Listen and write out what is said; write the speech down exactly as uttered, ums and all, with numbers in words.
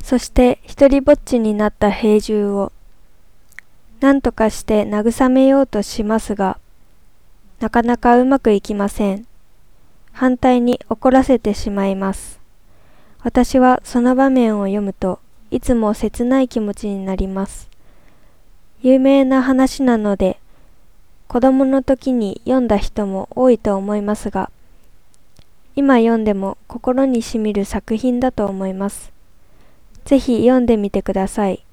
そして一りぼっちになった兵十を何とかして慰めようとしますが、なかなかうまくいきません。反対に怒らせてしまいます。私はその場面を読むといつも切ない気持ちになります。有名な話なので、子供の時に読んだ人も多いと思いますが、今読んでも心にしみる作品だと思います。ぜひ読んでみてください。